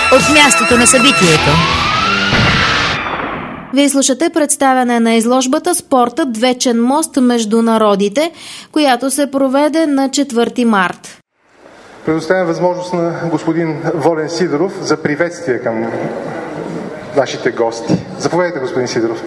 от мястото на събитието. Вие слушате представяне на изложбата "Спортът – вечен мост между народите", която се проведе на 4 март. Предоставям възможност на господин Волен Сидеров за приветствие към нашите гости. Заповядайте, господин Сидеров.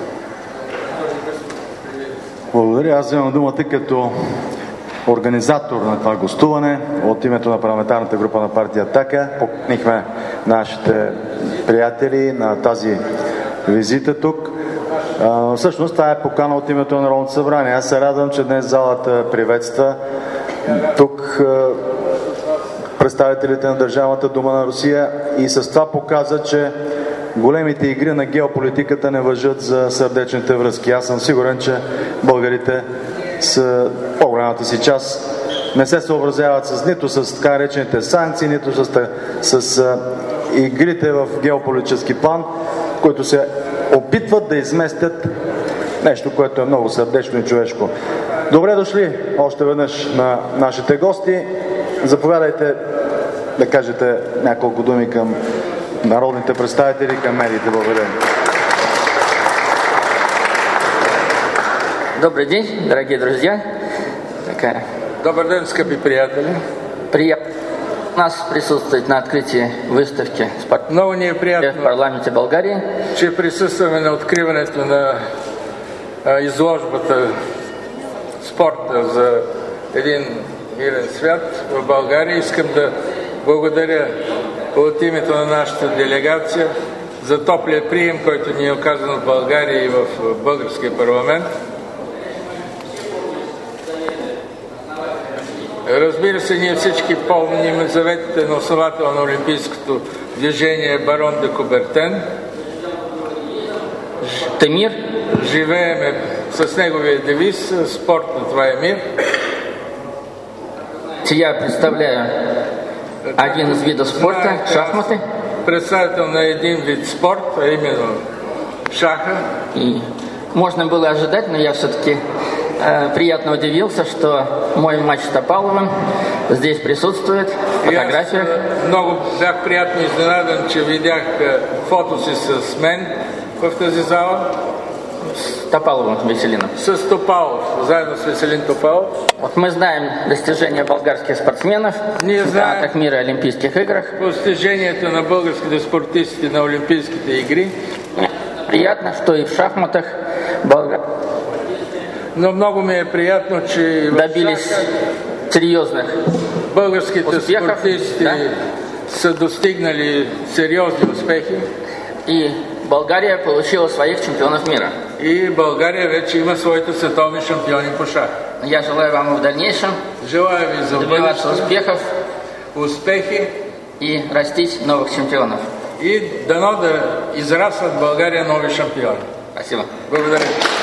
Благодаря. Аз вземам думата като организатор на това гостуване. От името на парламентарната група на партия "Атака" поканихме нашите приятели на тази визита тук. Всъщност това е покана от името на Народното събрание. Аз се радвам, че днес залата приветства тук представителите на Държавната дума на Русия и с това показа, че големите игри на геополитиката не важат за сърдечните връзки. Аз съм сигурен, че българите с по-голямата си част не се съобразяват нито с така наречените санкции, нито с игрите в геополитически план, които се опитват да изместят нещо, което е много сърдечно и човешко. Добре дошли още веднъж на нашите гости. Заповядайте да кажете няколко думи към народните представители, към медиите. Благодаря. Добрый день, дорогие друзья. Добър ден, скъпи приятели. Приятно нас присутствовать на открытии выставки Много ни е приятно в парламенте Българии, че присъстваме на откриването на изложбата "Спорта за един мирен свят" в България. Искам да благодаря от името на нашата делегация за топлия прием, който ни е оказан в България и в българския парламент. Разбира се, ние всички помним заветите на основател на олимпийското движение барон де Кубертен. мир. Живееме с неговия девиз "Спорт, това е мир". Я представляю один из видов спорта – шахматы. Представител на един вид спорт, а именно шаха. И можно было ожидать, но я все-таки приятно удивился, что мой матч с Топаловым здесь присутствует, в фотографиях. Много бях приятно изненадан, че видях фото си с мен в тази зала. С Топаловым, Веселином. С Топалов, заедно с Веселин Топалов. Вот мы знаем достижения болгарских спортсменов в чемпионатах мира и Олимпийских играх. Постиженията на българските спортисти на Олимпийските игри. Приятно, что и в шахматах Но много ми е приятно, че добились серьезных българските успехов, спортисти са достигнали сериозни успехи. И България получила своих чемпионов мира. И България вече има своите световни шампиони по шах. Я желаю вам в дальнейшем добиваться успехов, успехи и растить новых чемпионов. И дано да израстват в България нови шампиони. Спасибо. Благодаря.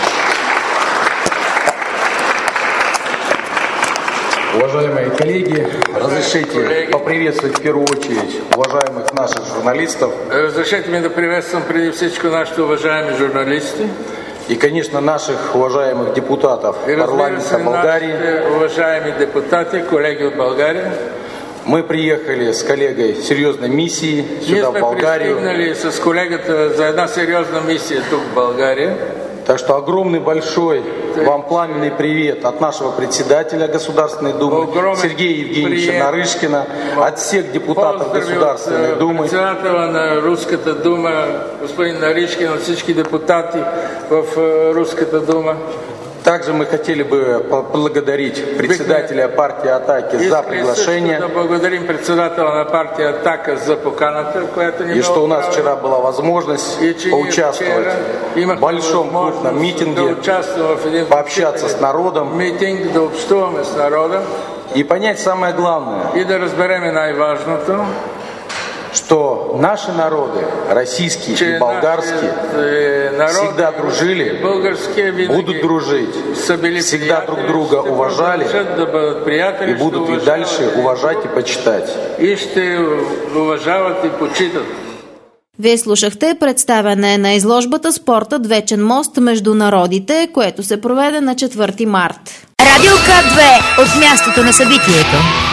Уважаемые коллеги, разрешите поприветствовать в первую очередь уважаемых наших журналистов. Разрешите ми да приветствам преди всичко нашите уважаеми журналисти. И, конечно, наших уважаемых депутатов парламента Болгарии. Уважаемые депутаты, коллеги от България. Мы приехали с коллегой в серьезной миссии сюда, в Болгарию. Мы пристигнали с коллегата за една серьезная миссия тут, в Болгарии. Так что огромный большой вам пламенный привет от нашего председателя Государственной Думы Сергея Евгеньевича Нарышкина, от всех депутатов Государственной Думы. Председателя на Русската дума, господин Нарышкин, от всички депутати в Русската дума. Также мы хотели бы поблагодарить председателя партии "Атаки" за приглашение. Благодарим председателя на партия "Атака" за поканата, която ни и что у нас вчера была возможность поучаствовать в большом крупном митинге, пообщаться с народом и понять самое главное, и да разберем най-важното, что наши народы, российский и болгарский, всегда дружили, будут дружить, всегда друг друга уважали и будут и дальше уважать и почитать. И ще уважават и почитат. Вие слушахте представяне на изложбата "Спортът – вечен мост между народите", което се проведе на 4 март. Радио К2 от мястото на събитието.